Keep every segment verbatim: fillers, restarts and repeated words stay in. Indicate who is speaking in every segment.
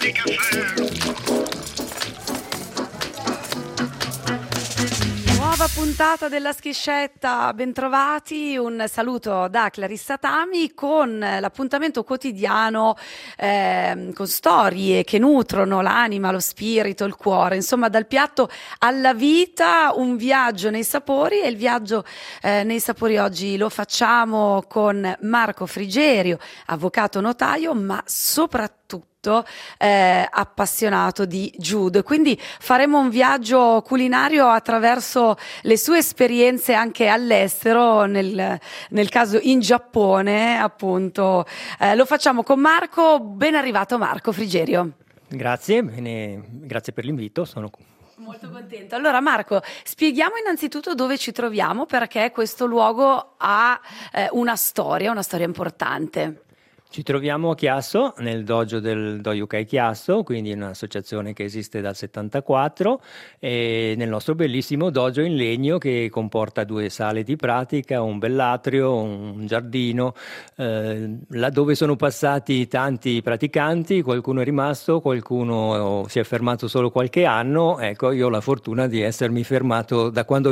Speaker 1: Nuova puntata della Schiscetta, bentrovati, un saluto da Clarissa Tami con l'appuntamento quotidiano eh, con storie che nutrono l'anima, lo spirito, il cuore, insomma dal piatto alla vita, un viaggio nei sapori e il viaggio eh, nei sapori oggi lo facciamo con Marco Frigerio, avvocato notaio, ma soprattutto Eh, appassionato di judo, quindi faremo un viaggio culinario attraverso le sue esperienze anche all'estero, nel, nel caso in Giappone appunto. Eh, lo facciamo con Marco. Ben arrivato Marco Frigerio.
Speaker 2: Grazie, bene, grazie per l'invito, sono qui.
Speaker 1: Molto contento. Allora Marco, spieghiamo innanzitutto dove ci troviamo, perché questo luogo ha eh, una storia, una storia importante.
Speaker 2: Ci troviamo a Chiasso, nel dojo del Dojukai Chiasso, quindi un'associazione che esiste dal settantaquattro, e nel nostro bellissimo dojo in legno che comporta due sale di pratica, un bell'atrio, un giardino, eh, là dove sono passati tanti praticanti, qualcuno è rimasto, qualcuno si è fermato solo qualche anno. Ecco, io ho la fortuna di essermi fermato da quando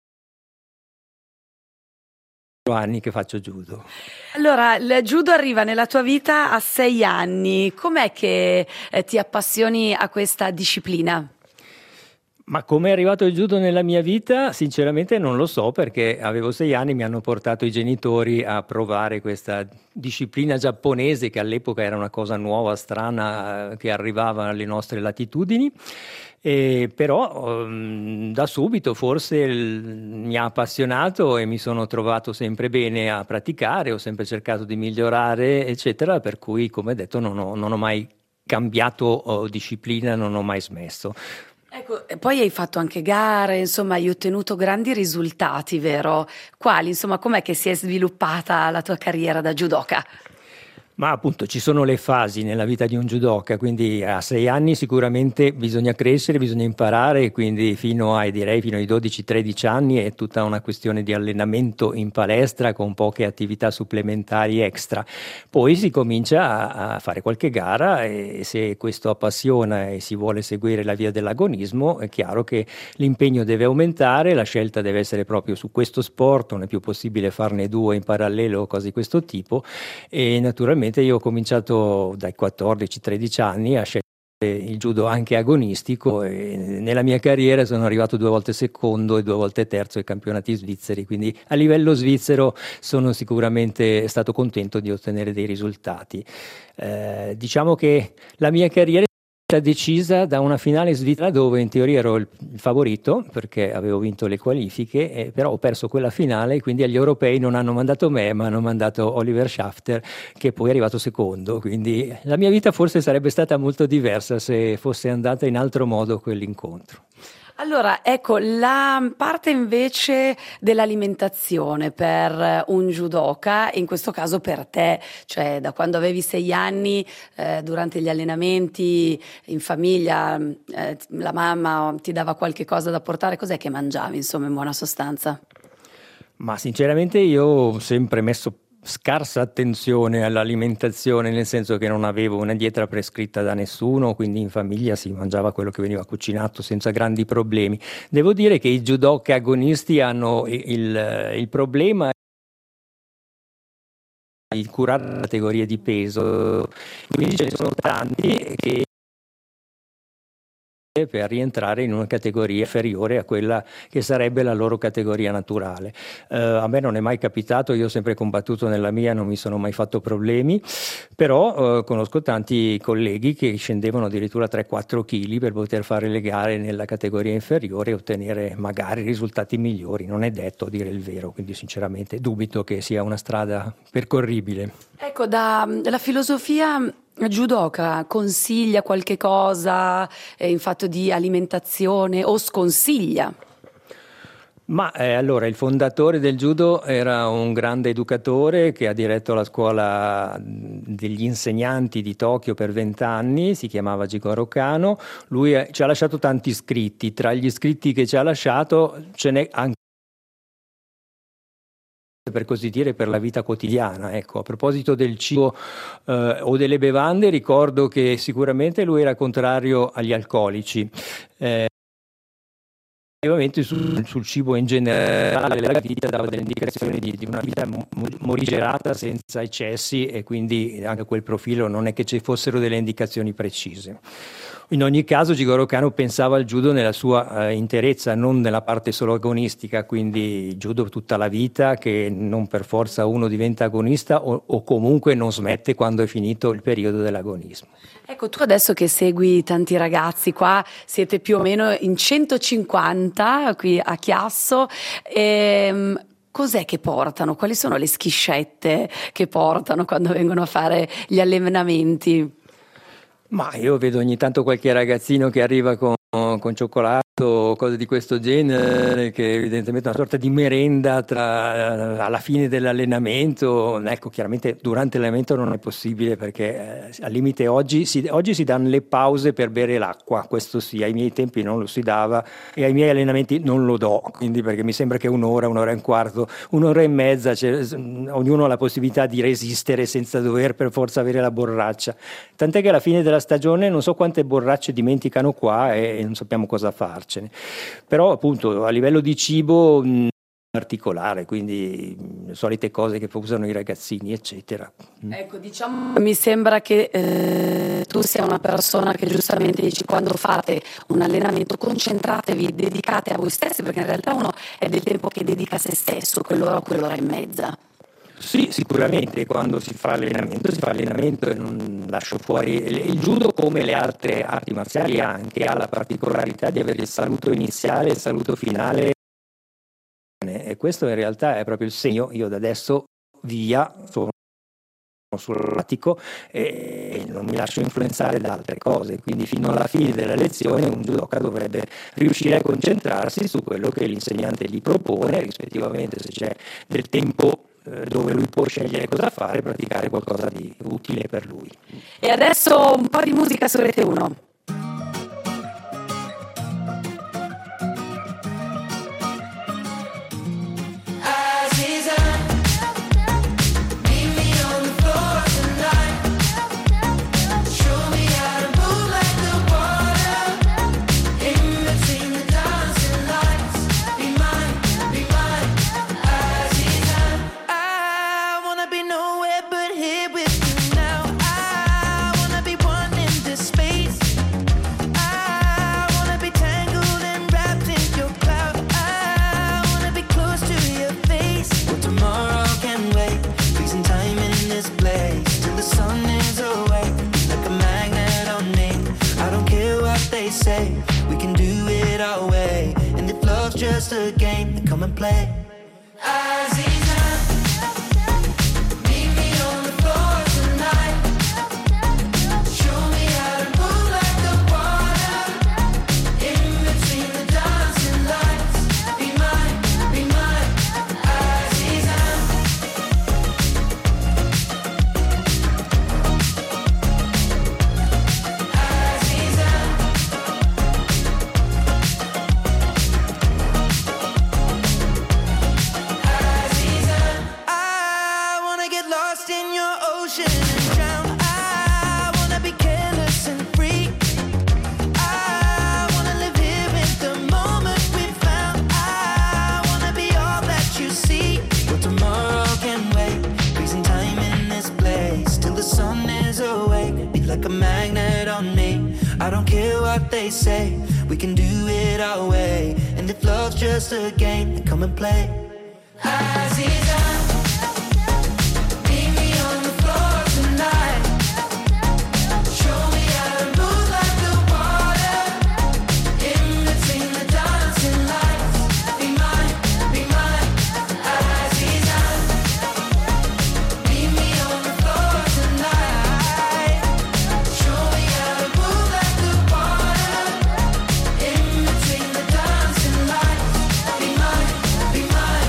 Speaker 2: anni che faccio judo.
Speaker 1: Allora, il judo arriva nella tua vita a sei anni. Com'è che eh, ti appassioni a questa disciplina?
Speaker 2: Ma come è arrivato il judo nella mia vita? Sinceramente non lo so, perché avevo sei anni, mi hanno portato i genitori a provare questa disciplina giapponese che all'epoca era una cosa nuova, strana, che arrivava alle nostre latitudini. E però um, da subito forse il, mi ha appassionato e mi sono trovato sempre bene a praticare, ho sempre cercato di migliorare, eccetera, per cui, come detto, non ho, non ho mai cambiato oh, disciplina, non ho mai smesso.
Speaker 1: Ecco, e poi hai fatto anche gare, insomma, hai ottenuto grandi risultati, vero? Quali, insomma, com'è che si è sviluppata la tua carriera da judoka?
Speaker 2: Ma appunto ci sono le fasi nella vita di un judoka, quindi a sei anni sicuramente bisogna crescere, bisogna imparare, quindi fino ai direi fino ai dodici tredici anni è tutta una questione di allenamento in palestra con poche attività supplementari extra. Poi si comincia a, a fare qualche gara e se questo appassiona e si vuole seguire la via dell'agonismo è chiaro che l'impegno deve aumentare, la scelta deve essere proprio su questo sport, non è più possibile farne due in parallelo o cose di questo tipo, e naturalmente io ho cominciato dai quattordici tredici anni a scegliere il judo anche agonistico e nella mia carriera sono arrivato due volte secondo e due volte terzo ai campionati svizzeri, quindi a livello svizzero sono sicuramente stato contento di ottenere dei risultati. Eh, diciamo che la mia carriera decisa da una finale svizzera dove in teoria ero il favorito perché avevo vinto le qualifiche, eh, però ho perso quella finale, quindi agli europei non hanno mandato me ma hanno mandato Oliver Schafter che poi è arrivato secondo, quindi la mia vita forse sarebbe stata molto diversa se fosse andata in altro modo quell'incontro.
Speaker 1: Allora, ecco, la parte invece dell'alimentazione per un judoka, in questo caso per te, cioè da quando avevi sei anni, eh, durante gli allenamenti in famiglia, eh, la mamma ti dava qualche cosa da portare, cos'è che mangiavi, insomma, in buona sostanza?
Speaker 2: Ma sinceramente io ho sempre messo scarsa attenzione all'alimentazione, nel senso che non avevo una dieta prescritta da nessuno, quindi in famiglia si mangiava quello che veniva cucinato senza grandi problemi. Devo dire che i judoka agonisti hanno il, il problema di curare le categorie di peso, quindi ce ne sono tanti che per rientrare in una categoria inferiore a quella che sarebbe la loro categoria naturale. Eh, a me non è mai capitato, io ho sempre combattuto nella mia, non mi sono mai fatto problemi, però eh, conosco tanti colleghi che scendevano addirittura tre quattro chili per poter fare le gare nella categoria inferiore e ottenere magari risultati migliori, non è detto, a dire il vero, quindi sinceramente dubito che sia una strada percorribile.
Speaker 1: Ecco, da, la filosofia judoka consiglia qualche cosa eh, in fatto di alimentazione o sconsiglia?
Speaker 2: Ma eh, allora il fondatore del judo era un grande educatore che ha diretto la scuola degli insegnanti di Tokyo per vent'anni, si chiamava Jigoro Kano. Lui eh, ci ha lasciato tanti scritti, tra gli scritti che ci ha lasciato ce n'è anche per così dire, per la vita quotidiana. Ecco, a proposito del cibo eh, o delle bevande, ricordo che sicuramente lui era contrario agli alcolici. Eh, Ovviamente sul, sul cibo in generale la vita dava delle indicazioni di, di una vita morigerata senza eccessi, e quindi anche quel profilo non è che ci fossero delle indicazioni precise. In ogni caso Jigoro Kano pensava al judo nella sua eh, interezza, non nella parte solo agonistica, quindi judo tutta la vita, che non per forza uno diventa agonista o, o comunque non smette quando è finito il periodo dell'agonismo.
Speaker 1: Ecco, tu adesso che segui tanti ragazzi, qua siete più o meno in centocinquanta qui a Chiasso, ehm, cos'è che portano? Quali sono le schiscette che portano quando vengono a fare gli allenamenti?
Speaker 2: Ma io vedo ogni tanto qualche ragazzino che arriva con, con cioccolato o cose di questo genere, che evidentemente è una sorta di merenda tra, alla fine dell'allenamento. Ecco, chiaramente durante l'allenamento non è possibile, perché eh, al limite oggi si, oggi si danno le pause per bere l'acqua, questo sì, ai miei tempi non lo si dava e ai miei allenamenti non lo do, quindi, perché mi sembra che un'ora, un'ora e un quarto, un'ora e mezza, cioè, ognuno ha la possibilità di resistere senza dover per forza avere la borraccia, tant'è che alla fine della stagione non so quante borracce dimenticano qua e, e non sappiamo cosa farcene. Però appunto a livello di cibo mh, particolare, quindi le solite cose che usano i ragazzini, eccetera.
Speaker 1: Ecco, diciamo, mi sembra che eh, tu sia una persona che giustamente dici, quando fate un allenamento concentratevi, dedicate a voi stessi, perché in realtà uno è del tempo che dedica a se stesso, quell'ora o quell'ora e mezza.
Speaker 2: Sì, sicuramente quando si fa allenamento, si fa allenamento e non lascio fuori. Il judo, come le altre arti marziali, anche ha la particolarità di avere il saluto iniziale e il saluto finale, e questo in realtà è proprio il segno. Io da adesso via sono sull'attico e non mi lascio influenzare da altre cose, quindi fino alla fine della lezione un judoka dovrebbe riuscire a concentrarsi su quello che l'insegnante gli propone, rispettivamente se c'è del tempo dove lui può scegliere cosa fare, praticare qualcosa di utile per lui.
Speaker 1: E adesso un po' di musica su Rete uno.
Speaker 3: We can do it our way, and if love's just a game, then come and play. Aziza, meet me on the floor tonight. Show me how to move like the water, in between the dancing lights. Be mine, be mine, Aziza. Like a magnet on me, I don't care what they say. We can do it our way, and if love's just a game, then come and play. Aziza, meet me on the floor tonight. Show me how to move like the water, in between the dancing lights. Be mine, be mine, Aziza. Meet me on the floor tonight. Be mine, be mine.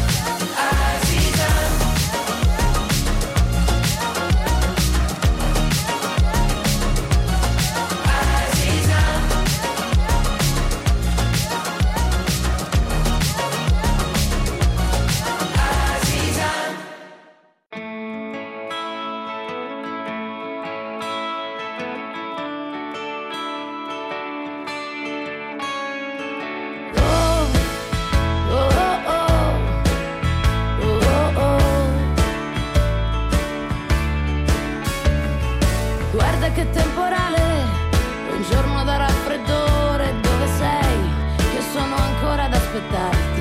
Speaker 4: che temporale, un giorno da raffreddore, dove sei? Che sono ancora ad aspettarti.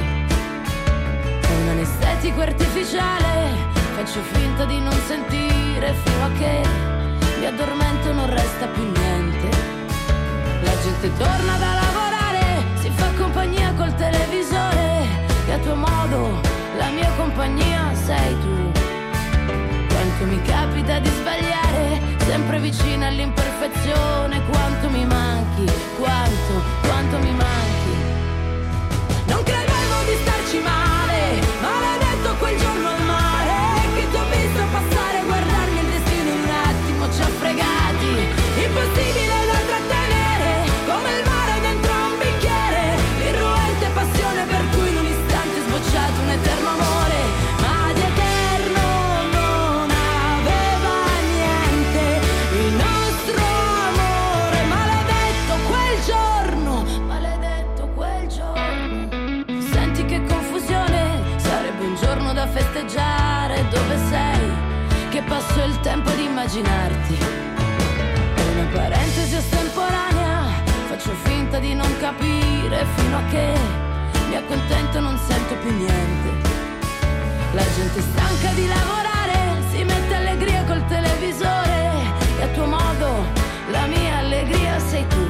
Speaker 4: È un anestetico artificiale, faccio finta di non sentire fino a che mi addormento e non resta più niente. La gente torna da lavorare, si fa compagnia col televisore, e a tuo modo la mia compagnia sei tu. Quanto mi capita di sbagliare, sempre vicina all'imperfezione, quanto mi manchi, quanto, quanto mi manchi. Non credevo di starci male, maledetto quel giorno al mare, che ti ho visto passare, guardarmi il destino in un attimo ci ha fregati. Impossibile da trattenere, come il mare dentro a un bicchiere, irruente passione per cui in un istante è sbocciato un eterno amore, ma di eterno non aveva niente il nostro amore. Maledetto quel giorno, maledetto quel giorno. Senti che confusione, sarebbe un giorno da festeggiare, dove sei? Che passo il tempo di immaginarti. È una parentesi estemporanea, faccio finta di non capire fino a che mi accontento e non sento più niente. La gente stanca di lavorare si mette allegria col televisore, e a tuo modo la mia allegria sei tu.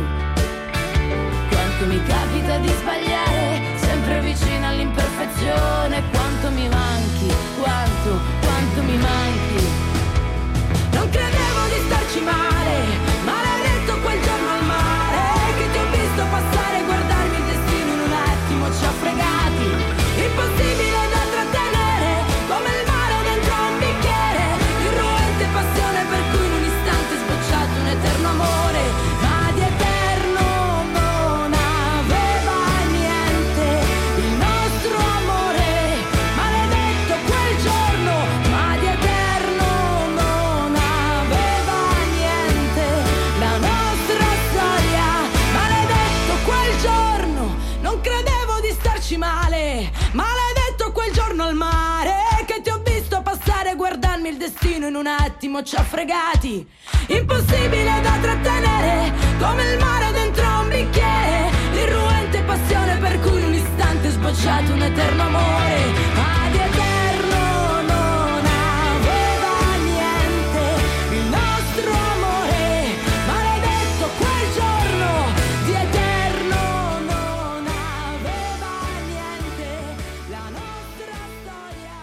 Speaker 4: Quanto mi capita di sbagliare, sempre vicino all'imperfezione, quanto mi manchi, quanto, quanto mi manchi. Non credevo di starci male, maledetto quel giorno al mare, che ti ho visto passare, guardarmi il destino in un attimo ci ha fregati. Impossibile da trattenere, come il mare dentro a un bicchiere, irruente passione per cui in un istante è sbocciato un eterno amore, ma di eterno non aveva niente il nostro amore. Maledetto quel giorno, ma di eterno non aveva niente la nostra storia. Maledetto quel giorno, non credevo di starci male, maledetto quel giorno al mare, che ti ho visto passare, guardarmi il destino in un attimo ci ha fregati. Impossibile da trattenere, come il mare dentro a un bicchiere, l'irruente passione per cui in un istante è sbocciato un eterno amore, ma di eterno non aveva niente il nostro amore. Maledetto quel giorno, di eterno non aveva niente la nostra storia.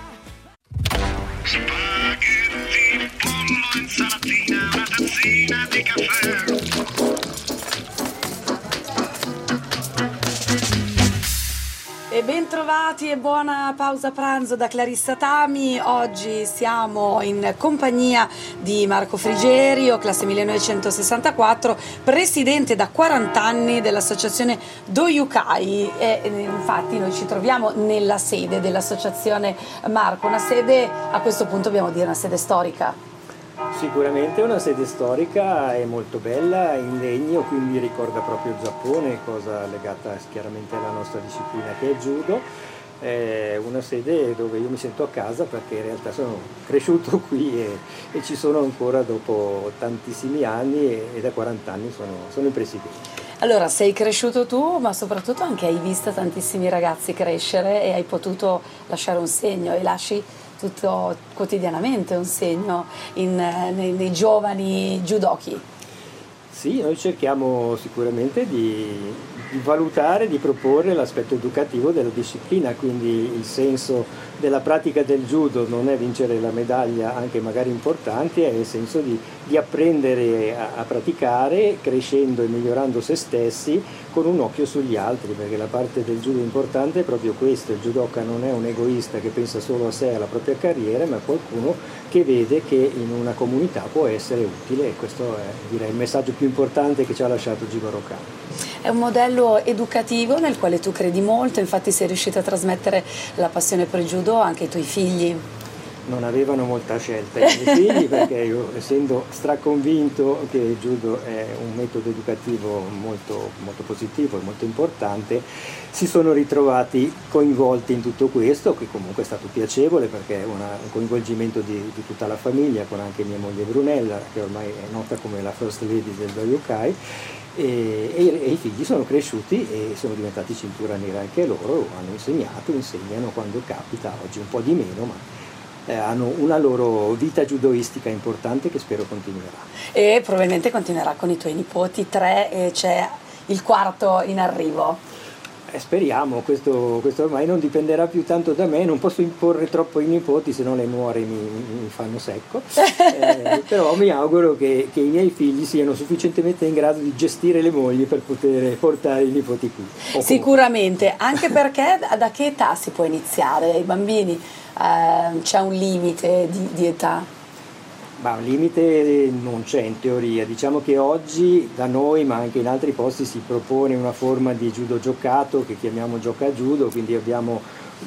Speaker 5: Spaghetti, pollo, insalatina, una tazzina di caffè.
Speaker 1: E ben trovati e buona pausa pranzo da Clarissa Tami. Oggi siamo in compagnia di Marco Frigerio, classe millenovecentosessantaquattro, presidente da quaranta anni dell'associazione Doyukai, e eh, infatti noi ci troviamo nella sede dell'associazione Marco, una sede, a questo punto dobbiamo dire, una sede storica.
Speaker 2: Sicuramente una sede storica, è molto bella, in legno, quindi ricorda proprio il Giappone, cosa legata chiaramente alla nostra disciplina che è il judo. È una sede dove io mi sento a casa perché in realtà sono cresciuto qui e, e ci sono ancora dopo tantissimi anni e, e da quaranta anni sono, sono il presidente.
Speaker 1: Allora, sei cresciuto tu, ma soprattutto anche hai visto tantissimi ragazzi crescere e hai potuto lasciare un segno, e lasci tutto quotidianamente un segno in, nei, nei giovani judoki.
Speaker 2: Sì, noi cerchiamo sicuramente di, di valutare, di proporre l'aspetto educativo della disciplina, quindi il senso della pratica del judo non è vincere la medaglia, anche magari importante, è il senso di, di apprendere a, a praticare, crescendo e migliorando se stessi con un occhio sugli altri, perché la parte del judo importante è proprio questo: il judoka non è un egoista che pensa solo a sé e alla propria carriera, ma qualcuno che vede che in una comunità può essere utile, e questo è, direi, il messaggio più importante che ci ha lasciato Jigoro Kano.
Speaker 1: È un modello educativo nel quale tu credi molto, infatti sei riuscito a trasmettere la passione per il judo anche ai tuoi figli.
Speaker 2: non avevano molta scelta i miei figli, perché io, essendo straconvinto che il judo è un metodo educativo molto, molto positivo e molto importante, si sono ritrovati coinvolti in tutto questo, che comunque è stato piacevole perché è una- un coinvolgimento di, di tutta la famiglia, con anche mia moglie Brunella, che ormai è nota come la First Lady del Doyokai, e, e- e i figli sono cresciuti e sono diventati cintura nera anche loro, hanno insegnato, insegnano quando capita, oggi un po' di meno, ma eh, hanno una loro vita judoistica importante che spero continuerà.
Speaker 1: E probabilmente continuerà con i tuoi nipoti, tre, e c'è il quarto in arrivo.
Speaker 2: Eh, speriamo, questo, questo ormai non dipenderà più tanto da me, non posso imporre troppo ai nipoti, se no le nuore mi, mi fanno secco, eh, però mi auguro che, che i miei figli siano sufficientemente in grado di gestire le mogli per poter portare i nipoti qui. O comunque-
Speaker 1: Sicuramente, anche perché da, da che età si può iniziare? I bambini, eh, c'è un limite di, di età?
Speaker 2: Ma un limite non c'è in teoria, diciamo che oggi da noi ma anche in altri posti si propone una forma di judo giocato che chiamiamo gioca judo, quindi abbiamo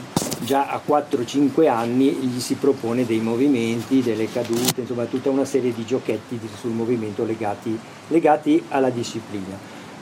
Speaker 2: già a quattro cinque anni gli si propone dei movimenti, delle cadute, insomma tutta una serie di giochetti di- sul movimento legati, legati alla disciplina,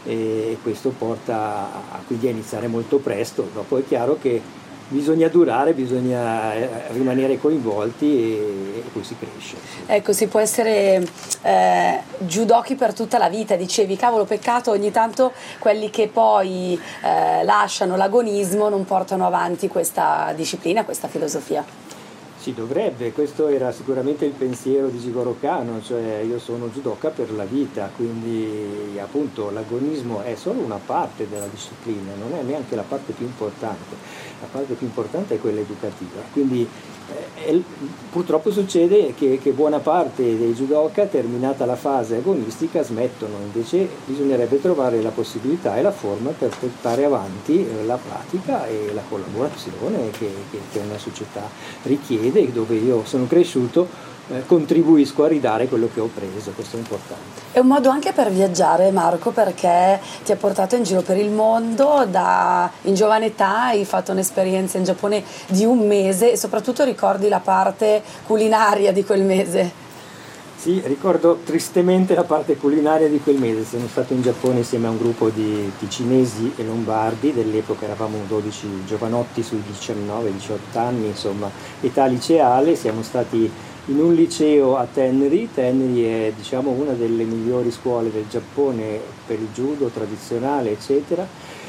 Speaker 2: e questo porta a, quindi a iniziare molto presto. Dopo è chiaro che bisogna durare, bisogna eh, rimanere coinvolti e, e poi si cresce.
Speaker 1: Ecco, si può essere eh, judoki per tutta la vita, dicevi, cavolo, peccato ogni tanto quelli che poi eh, lasciano l'agonismo non portano avanti questa disciplina, questa filosofia.
Speaker 2: Si dovrebbe, questo era sicuramente il pensiero di Jigoro Kano, cioè io sono judoka per la vita, quindi appunto l'agonismo è solo una parte della disciplina, non è neanche la parte più importante, la parte più importante è quella educativa, quindi eh, è- purtroppo succede che, che buona parte dei judoka, terminata la fase agonistica, smettono, invece bisognerebbe trovare la possibilità e la forma per portare avanti eh, la pratica e la collaborazione che, che- che una società richiede, dove io sono cresciuto, eh, contribuisco a ridare quello che ho preso, questo è importante.
Speaker 1: È un modo anche per viaggiare, Marco, perché ti ha portato in giro per il mondo, da, in giovane età hai fatto un'esperienza in Giappone di un mese e soprattutto ricordi la parte culinaria di quel mese.
Speaker 2: Sì, ricordo tristemente la parte culinaria di quel mese. Sono stato in Giappone insieme a un gruppo di, di cinesi e lombardi, dell'epoca eravamo dodici giovanotti sui diciannove diciotto anni, insomma, età liceale. Siamo stati in un liceo a Tenri. Tenri è, diciamo, una delle migliori scuole del Giappone per il judo tradizionale, eccetera,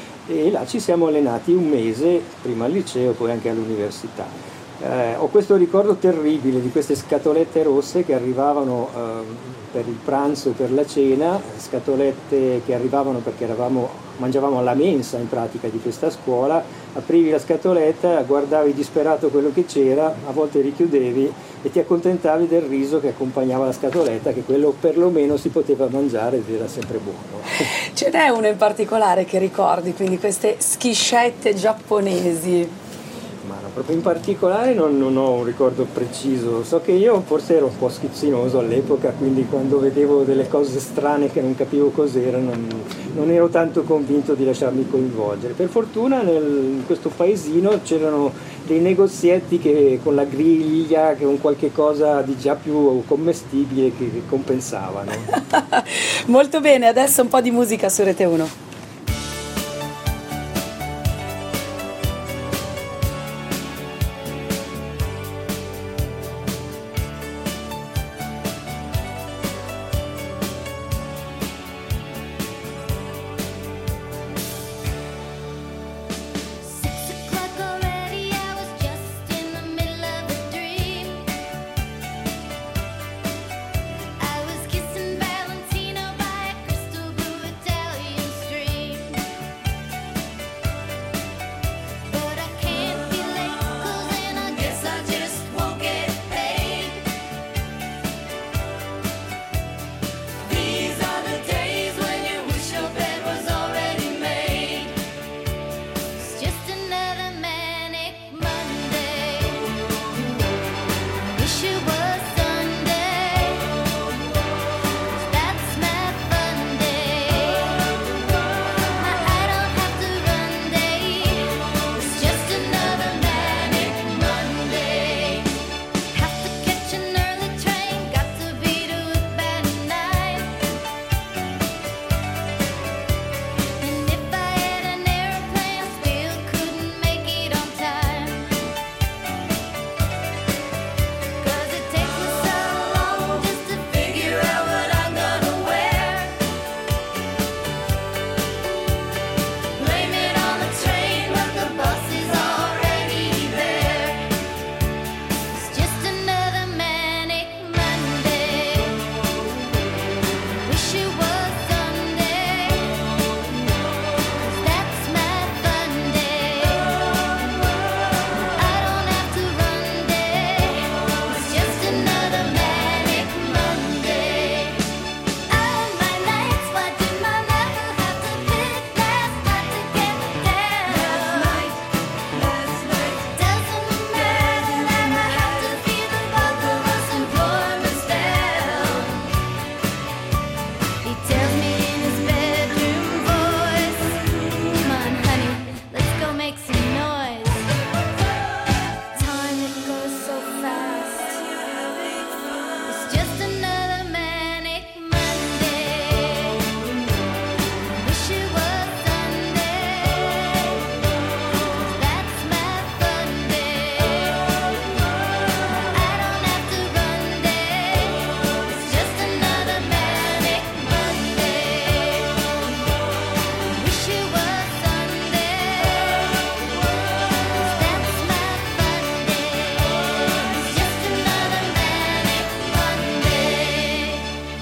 Speaker 2: e là ci siamo allenati un mese, prima al liceo, poi anche all'università. Eh, ho questo ricordo terribile di queste scatolette rosse che arrivavano ehm, per il pranzo e per la cena, scatolette che arrivavano perché eravamo, mangiavamo alla mensa in pratica di questa scuola, aprivi la scatoletta, guardavi disperato quello che c'era, a volte richiudevi e ti accontentavi del riso che accompagnava la scatoletta, che quello perlomeno si poteva mangiare ed era sempre buono.
Speaker 1: Ce n'è uno in particolare che ricordi, quindi queste schiscette giapponesi.
Speaker 2: Ma no, proprio in particolare non, non ho un ricordo preciso, so che io forse ero un po' schizzinoso all'epoca, quindi quando vedevo delle cose strane che non capivo cos'erano non, non ero tanto convinto di lasciarmi coinvolgere. Per fortuna nel, in questo paesino c'erano dei negozietti che con la griglia, che con qualche cosa di già più commestibile che, che compensavano.
Speaker 1: Molto bene, adesso un po' di musica su Rete uno.
Speaker 6: Six o'clock already, I was just in the middle of a dream. I was kissing Valentino by a crystal blue Italian stream. just another manic Monday. Wish it was Sunday, 'cause that's my fun day. I don't have to run day, it's just another manic Monday. Wish it was Sunday, 'cause that's my fun day. It's just another manic Monday.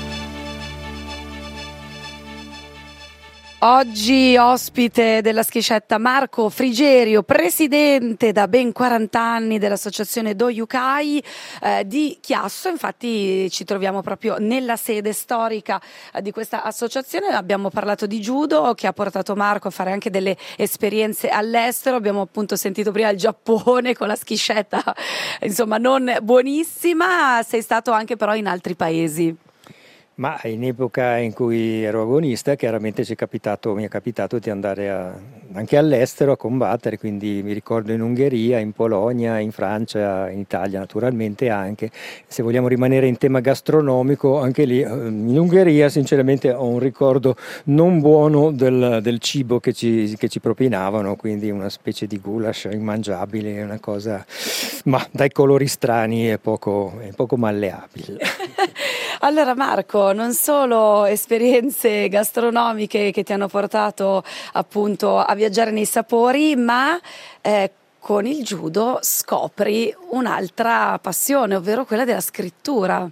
Speaker 1: Oggi ospite della schiscetta Marco Frigerio, presidente da ben quaranta anni dell'associazione Do Yukai eh, di Chiasso. Infatti ci troviamo proprio nella sede storica eh, di questa associazione. Abbiamo parlato di judo, che ha portato Marco a fare anche delle esperienze all'estero. Abbiamo appunto sentito prima il Giappone con la schiscetta, insomma non buonissima. Sei stato anche però in altri paesi.
Speaker 2: Ma in epoca in cui ero agonista, chiaramente ci è capitato, mi è capitato di andare a- anche all'estero a combattere, quindi mi ricordo in Ungheria, in Polonia, in Francia, in Italia naturalmente anche. Se vogliamo rimanere in tema gastronomico, anche lì eh, in Ungheria sinceramente ho un ricordo non buono del, del cibo che ci, che ci propinavano, quindi una specie di goulash immangiabile, una cosa, ma dai colori strani e poco, e poco malleabile.
Speaker 1: Allora Marco, non solo esperienze gastronomiche che ti hanno portato appunto a viaggiare nei sapori, ma eh, con il judo scopri un'altra passione, ovvero quella della scrittura.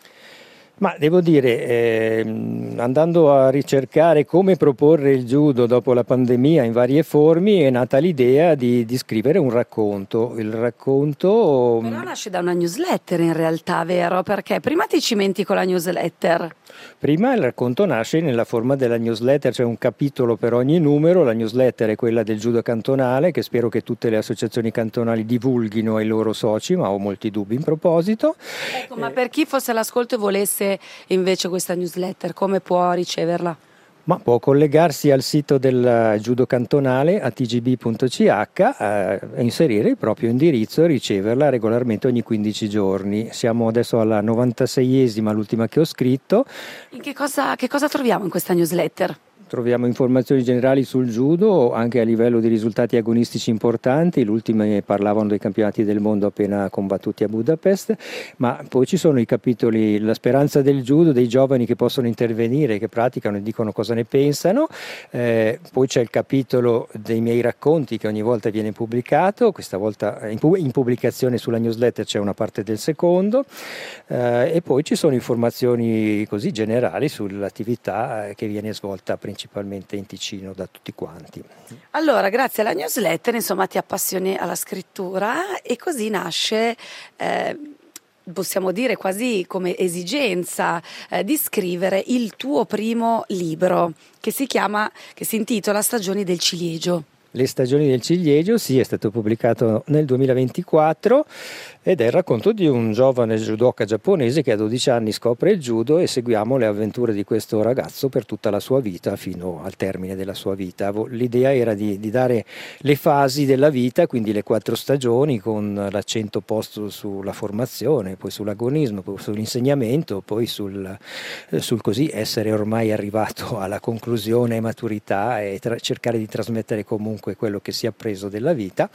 Speaker 2: Ma devo dire, ehm, andando a ricercare come proporre il judo dopo la pandemia in varie forme, è nata l'idea di, di scrivere un racconto. Il racconto
Speaker 1: Però nasce da una newsletter in realtà, vero? Perché prima ti cimenti con la newsletter.
Speaker 2: Prima il racconto nasce nella forma della newsletter, c'è un capitolo per ogni numero. La newsletter è quella del judo cantonale, che spero che tutte le associazioni cantonali divulghino ai loro soci, ma ho molti dubbi in proposito.
Speaker 1: Ecco, ma per chi fosse all'ascolto e volesse invece questa newsletter, come può riceverla?
Speaker 2: Ma può collegarsi al sito del judo cantonale a t g b punto c h eh, e inserire il proprio indirizzo e riceverla regolarmente ogni quindici giorni. Siamo adesso alla novantaseiesima, l'ultima che ho scritto.
Speaker 1: In che cosa, che cosa troviamo in questa newsletter?
Speaker 2: Troviamo informazioni generali sul judo, anche a livello di risultati agonistici importanti. Le ultime parlavano dei campionati del mondo appena combattuti a Budapest, ma poi ci sono i capitoli La speranza del judo, dei giovani che possono intervenire, che praticano e dicono cosa ne pensano. Eh, poi c'è il capitolo dei miei racconti, che ogni volta viene pubblicato. Questa volta in, pu- in pubblicazione sulla newsletter c'è una parte del secondo. Eh, e poi ci sono informazioni così generali sull'attività eh, che viene svolta principalmente in Ticino da tutti quanti.
Speaker 1: Allora, grazie alla newsletter, insomma, ti appassioni alla scrittura e così nasce, eh, possiamo dire quasi come esigenza, eh, di scrivere il tuo primo libro che si chiama, che si intitola Stagioni del ciliegio.
Speaker 2: Le stagioni del ciliegio, sì, è stato pubblicato nel duemilaventiquattro ed è il racconto di un giovane judoka giapponese che a dodici anni scopre il judo e seguiamo le avventure di questo ragazzo per tutta la sua vita fino al termine della sua vita. L'idea era di, di dare le fasi della vita, quindi le quattro stagioni, con l'accento posto sulla formazione, poi sull'agonismo, poi sull'insegnamento, poi sul, sul così essere ormai arrivato alla conclusione e maturità e tra- cercare di trasmettere comunque quello che si è appreso della vita.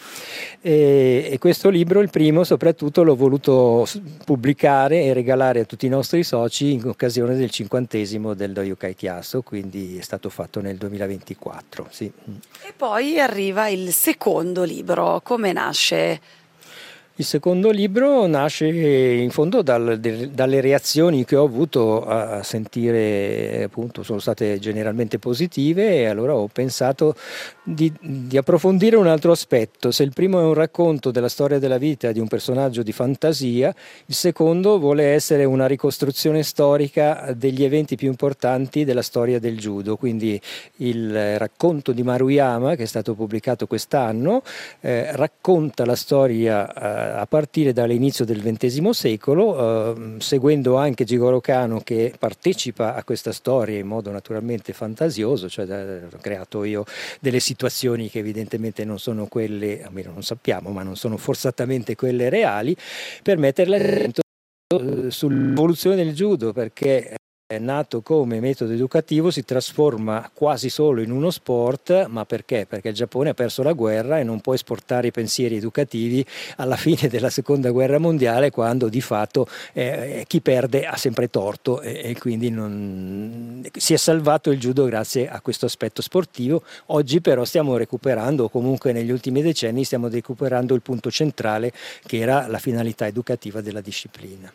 Speaker 2: E, e questo libro, il primo, soprattutto l'ho voluto pubblicare e regalare a tutti i nostri soci in occasione del cinquantesimo del Do Yukai Chiasso, quindi è stato fatto nel duemilaventiquattro. Sì.
Speaker 1: E poi arriva il secondo libro. Come nasce?
Speaker 2: Il secondo libro nasce in fondo dal- de- dalle reazioni che ho avuto a, a sentire, appunto, sono state generalmente positive, e allora ho pensato di, di approfondire un altro aspetto. Se il primo è un racconto della storia della vita di un personaggio di fantasia, il secondo vuole essere una ricostruzione storica degli eventi più importanti della storia del judo, quindi il racconto di Maruyama, che è stato pubblicato quest'anno, eh, racconta la storia eh, a partire dall'inizio del ventesimo secolo, eh, seguendo anche Jigoro Kano, che partecipa a questa storia in modo naturalmente fantasioso, cioè eh, ho creato io delle situazioni che evidentemente non sono quelle, almeno non sappiamo, ma non sono forzatamente quelle reali, per metterle dentro eh, sull'evoluzione del judo, perché è nato come metodo educativo, si trasforma quasi solo in uno sport, ma perché? Perché il Giappone ha perso la guerra e non può esportare i pensieri educativi alla fine della seconda guerra mondiale, quando di fatto eh, chi perde ha sempre torto, e, e quindi non... si è salvato il judo grazie a questo aspetto sportivo. Oggi però stiamo recuperando, o comunque negli ultimi decenni stiamo recuperando il punto centrale, che era la finalità educativa della disciplina.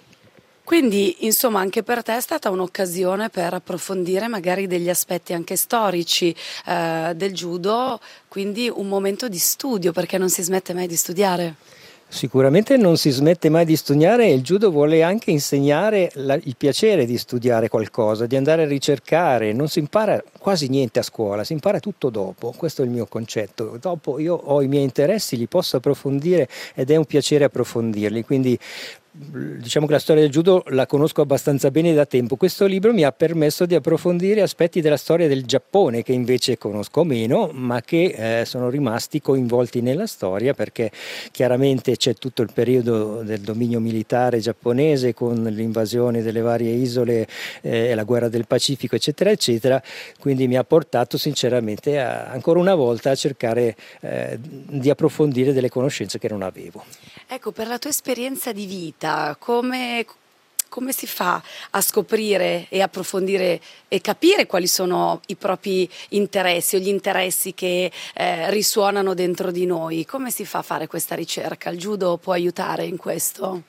Speaker 1: Quindi, insomma, anche per te è stata un'occasione per approfondire magari degli aspetti anche storici eh, del judo, quindi un momento di studio, perché non si smette mai di studiare.
Speaker 2: Sicuramente non si smette mai di studiare, e il judo vuole anche insegnare la, il piacere di studiare qualcosa, di andare a ricercare. Non si impara quasi niente a scuola, si impara tutto dopo. Questo è il mio concetto. Dopo io ho i miei interessi, li posso approfondire ed è un piacere approfondirli. Quindi diciamo che la storia del judo la conosco abbastanza bene da tempo. Questo libro mi ha permesso di approfondire aspetti della storia del Giappone che invece conosco meno, ma che eh, sono rimasti coinvolti nella storia, perché chiaramente c'è tutto il periodo del dominio militare giapponese con l'invasione delle varie isole e eh, la guerra del Pacifico, eccetera eccetera. Quindi mi ha portato sinceramente a, ancora una volta a cercare eh, di approfondire delle conoscenze che non avevo.
Speaker 1: Ecco, per la tua esperienza di vita, come, come si fa a scoprire e approfondire e capire quali sono i propri interessi o gli interessi che eh, risuonano dentro di noi? Come si fa a fare questa ricerca? Il judo può aiutare in questo?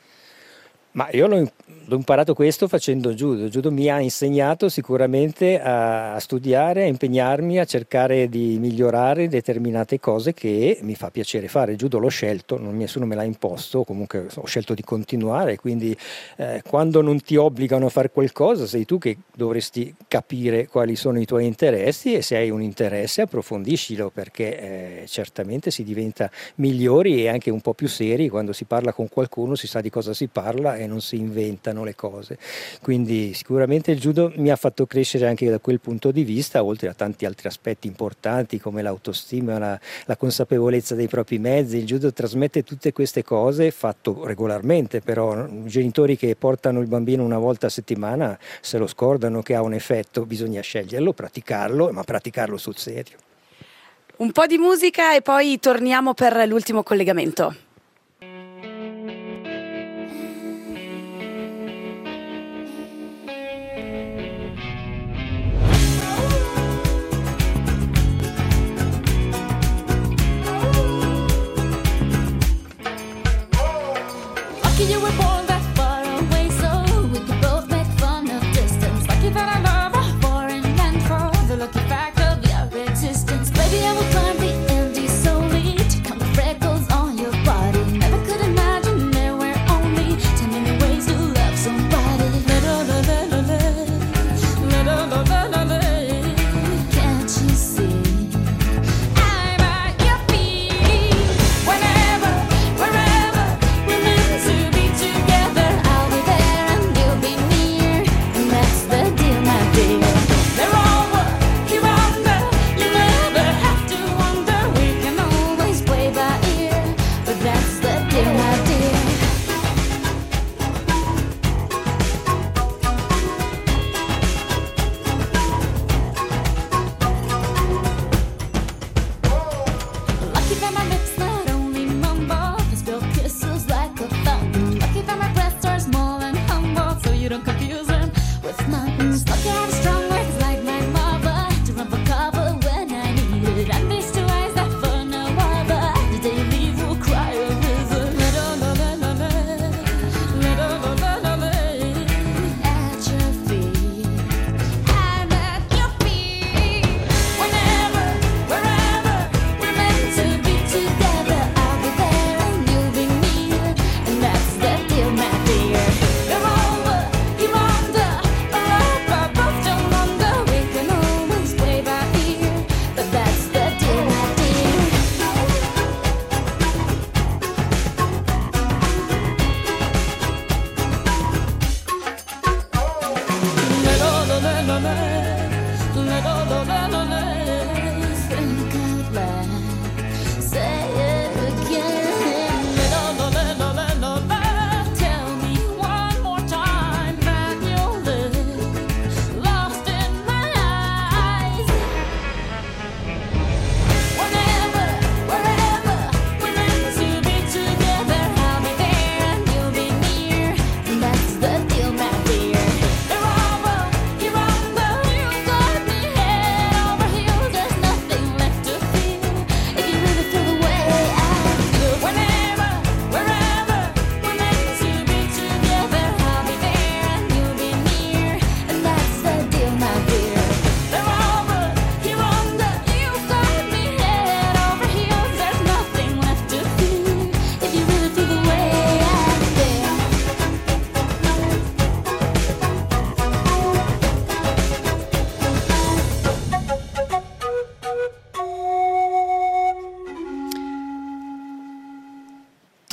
Speaker 2: Ma io l'ho, l'ho imparato questo facendo judo. Il judo mi ha insegnato sicuramente a, a studiare, a impegnarmi, a cercare di migliorare determinate cose che mi fa piacere fare. Il judo l'ho scelto, non, nessuno me l'ha imposto, comunque ho scelto di continuare, quindi eh, quando non ti obbligano a fare qualcosa sei tu che dovresti capire quali sono i tuoi interessi, e se hai un interesse approfondiscilo, perché eh, certamente si diventa migliori e anche un po' più seri quando si parla con qualcuno, si sa di cosa si parla e non si inventano le cose. Quindi sicuramente il judo mi ha fatto crescere anche da quel punto di vista, oltre a tanti altri aspetti importanti come l'autostima, la, la consapevolezza dei propri mezzi. Il judo trasmette tutte queste cose, fatto regolarmente, però i genitori che portano il bambino una volta a settimana se lo scordano che ha un effetto, bisogna sceglierlo, praticarlo, ma praticarlo sul serio.
Speaker 1: Un po' di musica e poi torniamo per l'ultimo collegamento.
Speaker 4: Lucky you were born that far away, so we could both make fun of distance. Lucky that I love a foreign land for the lucky fact of your existence. Baby, I will climb the Andes solely to count the freckles on your body.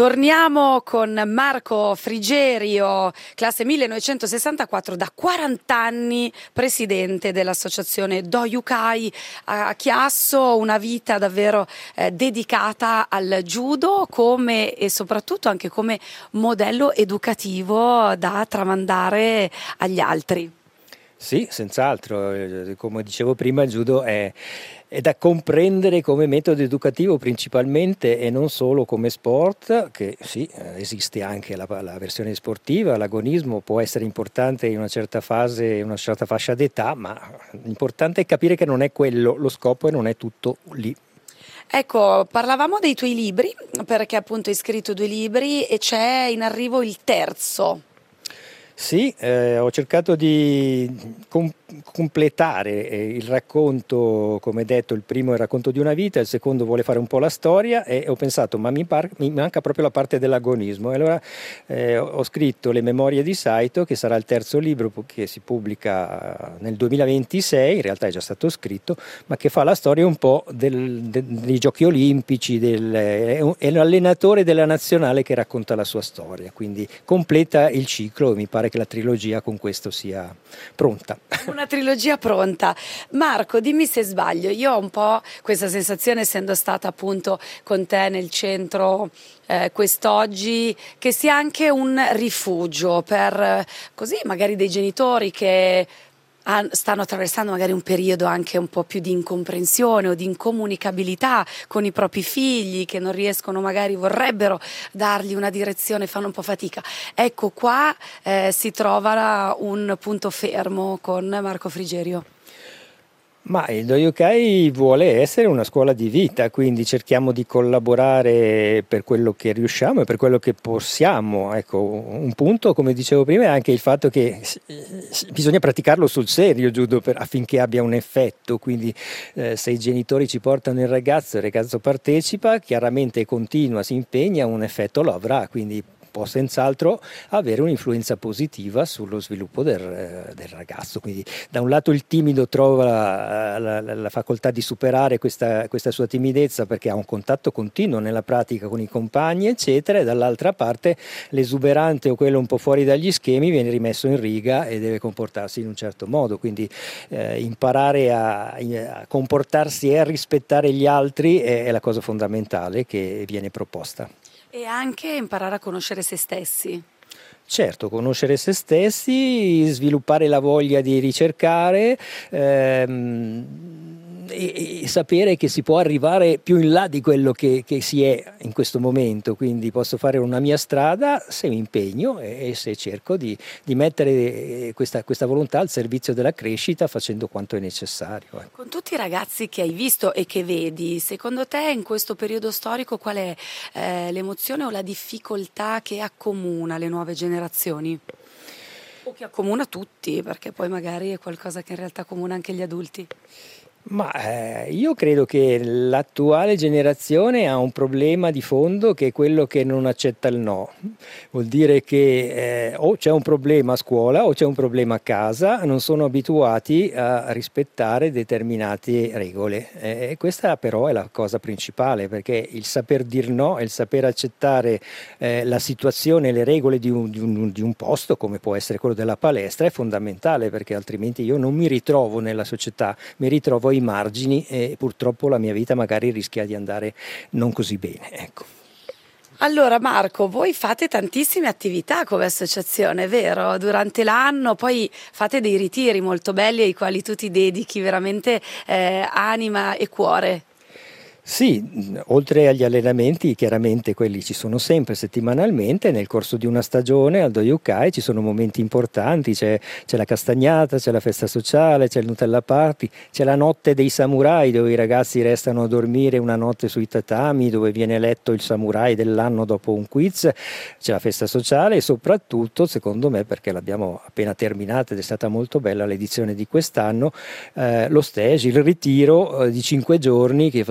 Speaker 1: Torniamo con Marco Frigerio, classe millenovecentosessantaquattro, da quaranta anni presidente dell'associazione Dojukai a Chiasso, una vita davvero eh, dedicata al judo come e soprattutto anche come modello educativo da tramandare agli altri.
Speaker 2: Sì, senz'altro, eh, come dicevo prima, il judo è, è da comprendere come metodo educativo principalmente e non solo come sport, che sì, eh, esiste anche la, la versione sportiva, l'agonismo può essere importante in una certa fase, in una certa fascia d'età, ma l'importante è capire che non è quello lo scopo e non è tutto lì.
Speaker 1: Ecco, parlavamo dei tuoi libri, perché appunto hai scritto due libri e c'è in arrivo il terzo.
Speaker 2: Sì, eh, ho cercato di com- completare eh, il racconto, come detto, il primo è il racconto di una vita, il secondo vuole fare un po' la storia e ho pensato ma mi, par- mi manca proprio la parte dell'agonismo e allora eh, ho scritto Le memorie di Saito, che sarà il terzo libro che si pubblica nel duemilaventisei, in realtà è già stato scritto, ma che fa la storia un po' del, de- dei giochi olimpici, del, è, un, è l'allenatore della nazionale che racconta la sua storia, quindi completa il ciclo e mi pare che la trilogia con questo sia pronta.
Speaker 1: Una trilogia pronta. Marco, dimmi se sbaglio, io ho un po' questa sensazione, essendo stata appunto con te nel centro eh, quest'oggi, che sia anche un rifugio per eh, così magari dei genitori che han- stanno attraversando magari un periodo anche un po' più di incomprensione o di incomunicabilità con i propri figli, che non riescono, magari vorrebbero dargli una direzione, fanno un po' fatica. Ecco, qua eh, si trova un punto fermo con Marco Frigerio.
Speaker 2: Ma il Doyokai vuole essere una scuola di vita, quindi cerchiamo di collaborare per quello che riusciamo e per quello che possiamo. Ecco, un punto, come dicevo prima, è anche il fatto che bisogna praticarlo sul serio il judo per, affinché abbia un effetto, quindi eh, se i genitori ci portano il ragazzo, il ragazzo partecipa, chiaramente continua, si impegna, un effetto lo avrà, quindi può senz'altro avere un'influenza positiva sullo sviluppo del, del ragazzo. Quindi da un lato il timido trova la, la, la facoltà di superare questa, questa sua timidezza perché ha un contatto continuo nella pratica con i compagni eccetera, e dall'altra parte l'esuberante o quello un po' fuori dagli schemi viene rimesso in riga e deve comportarsi in un certo modo, quindi eh, imparare a, a comportarsi e a rispettare gli altri è, è la cosa fondamentale che viene proposta.
Speaker 1: E anche imparare a conoscere se stessi.
Speaker 2: Certo, conoscere se stessi, sviluppare la voglia di ricercare ehm, e, e sapere che si può arrivare più in là di quello che, che si è in questo momento, quindi posso fare una mia strada se mi impegno e, e se cerco di, di mettere questa, questa volontà al servizio della crescita facendo quanto è necessario. Ecco.
Speaker 1: Con tutti i ragazzi che hai visto e che vedi, secondo te in questo periodo storico qual è eh, l'emozione o la difficoltà che accomuna le nuove generazioni? O che accomuna tutti, perché poi magari è qualcosa che in realtà accomuna anche gli adulti.
Speaker 2: Ma eh, io credo che l'attuale generazione ha un problema di fondo che è quello che non accetta il no. Vuol dire che eh, o c'è un problema a scuola o c'è un problema a casa, non sono abituati a rispettare determinate regole. E eh, questa però è la cosa principale, perché il saper dir no e il saper accettare eh, la situazione, le regole di un, di, un, di un posto, come può essere quello della palestra, è fondamentale, perché altrimenti io non mi ritrovo nella società, mi ritrovo ai margini e purtroppo la mia vita magari rischia di andare non così bene, ecco.
Speaker 1: Allora Marco, voi fate tantissime attività come associazione, vero? Durante l'anno, poi fate dei ritiri molto belli ai quali tu ti dedichi veramente eh, anima e cuore.
Speaker 2: Sì, oltre agli allenamenti, chiaramente quelli ci sono sempre settimanalmente, nel corso di una stagione al Doyokai ci sono momenti importanti, c'è, c'è la castagnata, c'è la festa sociale, c'è il Nutella Party, c'è la notte dei samurai dove i ragazzi restano a dormire una notte sui tatami, dove viene eletto il samurai dell'anno dopo un quiz, c'è la festa sociale e soprattutto, secondo me, perché l'abbiamo appena terminata ed è stata molto bella l'edizione di quest'anno, eh, lo stage, il ritiro eh, di cinque giorni che facciamo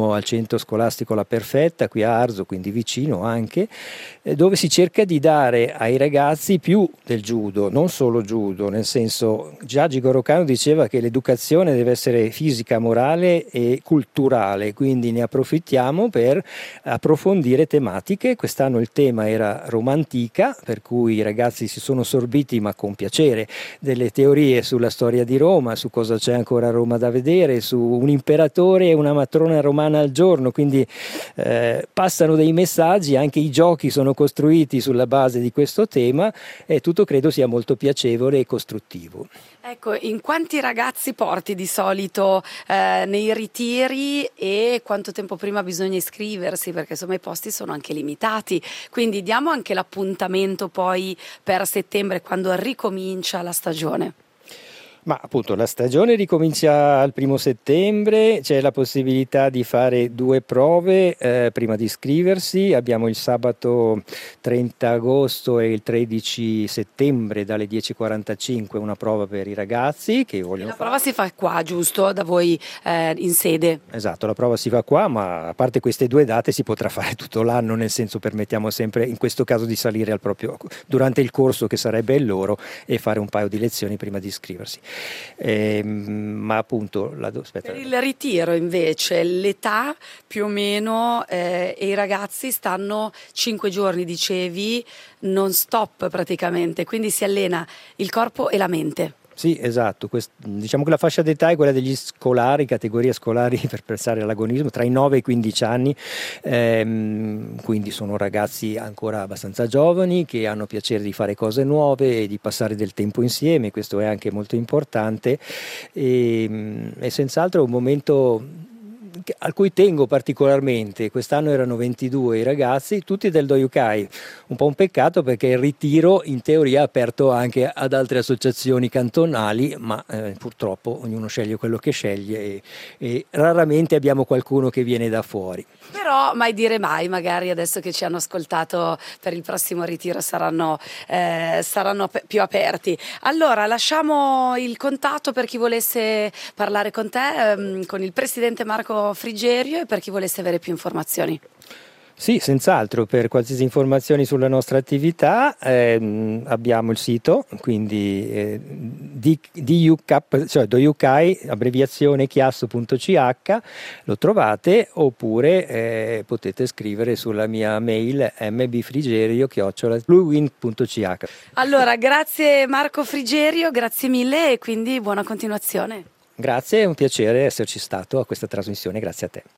Speaker 2: vicino al centro scolastico La Perfetta, qui a Arzo, quindi vicino anche, eh, dove si cerca di dare ai ragazzi più del judo, non solo judo, nel senso, già Jigoro Kano diceva che l'educazione deve essere fisica, morale e culturale, quindi ne approfittiamo per approfondire tematiche. Quest'anno il tema era Roma antica, per cui i ragazzi si sono sorbiti, ma con piacere, delle teorie sulla storia di Roma, su cosa c'è ancora a Roma da vedere, su un imperatore e una matrona romana al giorno, quindi eh, passano dei messaggi, anche i giochi sono costruiti sulla base di questo tema e tutto credo sia molto piacevole e costruttivo.
Speaker 1: Ecco, in quanti ragazzi porti di solito eh, nei ritiri e quanto tempo prima bisogna iscriversi? Perché insomma i posti sono anche limitati, quindi diamo anche l'appuntamento poi per settembre quando ricomincia la stagione.
Speaker 2: Ma appunto la stagione ricomincia al primo settembre, c'è la possibilità di fare due prove eh, prima di iscriversi. Abbiamo il sabato trenta agosto e il tredici settembre dalle dieci e quarantacinque una prova per i ragazzi che vogliono
Speaker 1: La
Speaker 2: fare.
Speaker 1: prova si fa qua, giusto? Da voi eh, in sede?
Speaker 2: Esatto, la prova si fa qua, ma a parte queste due date si potrà fare tutto l'anno, nel senso permettiamo sempre in questo caso di salire al proprio durante il corso che sarebbe il loro e fare un paio di lezioni prima di iscriversi. Eh, ma appunto la, aspetta.
Speaker 1: Per il ritiro invece l'età più o meno eh, e i ragazzi stanno cinque giorni, dicevi, non stop praticamente, quindi si allena il corpo e la mente.
Speaker 2: Sì, esatto. Quest- diciamo che la fascia d'età è quella degli scolari, categorie scolari per pensare all'agonismo, tra i nove e i quindici anni, ehm, quindi sono ragazzi ancora abbastanza giovani che hanno piacere di fare cose nuove e di passare del tempo insieme, questo è anche molto importante e, e senz'altro è un momento a cui tengo particolarmente. Quest'anno erano ventidue i ragazzi, tutti del Doyukai, un po' un peccato perché il ritiro in teoria è aperto anche ad altre associazioni cantonali, ma eh, purtroppo ognuno sceglie quello che sceglie e, e raramente abbiamo qualcuno che viene da fuori.
Speaker 1: Però mai dire mai, magari adesso che ci hanno ascoltato per il prossimo ritiro saranno, eh, saranno ap- più aperti. Allora lasciamo il contatto per chi volesse parlare con te, ehm, con il presidente Marco Frigerio e per chi volesse avere più informazioni.
Speaker 2: Sì, senz'altro, per qualsiasi informazioni sulla nostra attività ehm, abbiamo il sito, quindi eh, D U K, cioè Doyukai, abbreviazione chiasso punto c h, lo trovate, oppure eh, potete scrivere sulla mia mail mbfrigerio chiocciola bluewind punto c h.
Speaker 1: Allora, grazie Marco Frigerio, grazie mille e quindi buona continuazione.
Speaker 2: Grazie, è un piacere esserci stato a questa trasmissione, grazie a te.